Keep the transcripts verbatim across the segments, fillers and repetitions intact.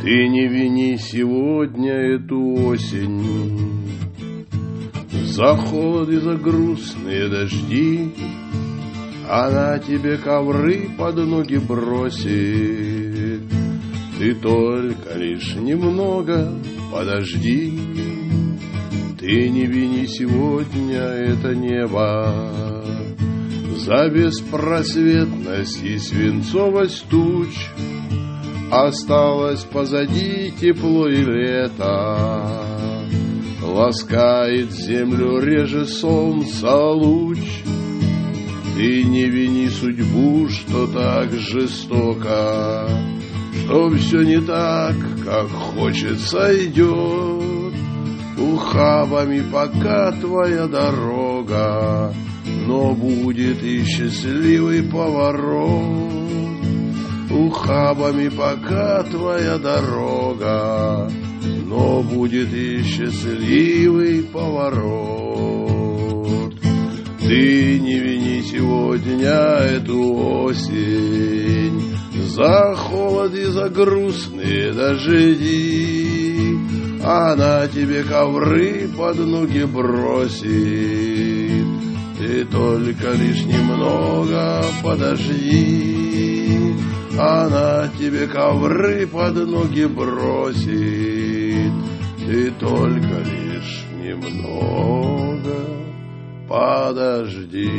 Ты не вини сегодня эту осень за холод и за грустные дожди. Она тебе ковры под ноги бросит. Ты только лишь немного подожди. Ты не вини сегодня это небо за беспросветность и свинцовость туч. Осталось позади тепло и лето, ласкает землю реже солнца луч. Ты не вини судьбу, что так жестоко, что все не так, как хочется, идет ухабами пока твоя дорога, но будет и счастливый поворот. Ухабами пока твоя дорога, но будет и счастливый поворот. Ты не вини сегодня эту осень за холод и за грустные дожди. Она тебе ковры под ноги бросит. Ты только лишь немного подожди. Она тебе ковры под ноги бросит. Ты только лишь немного подожди.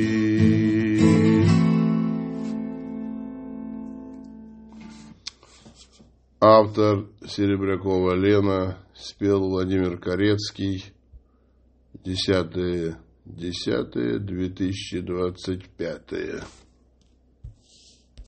Автор Серебрякова Лена, спел Владимир Корецкий. десятое десятое две тысячи двадцать пятое.